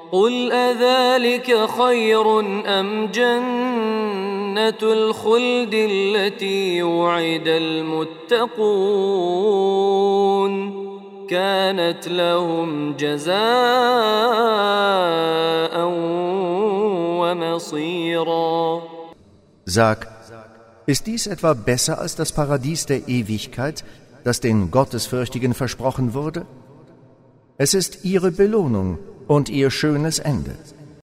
قل أذلك خير أم جنة الخلد التي وعد المتقون كانت لهم جزاء ومصيرا. Sag, ist dies etwa besser als das Paradies der Ewigkeit, das den Gottesfürchtigen versprochen wurde? Es ist ihre Belohnung und ihr schönes Ende.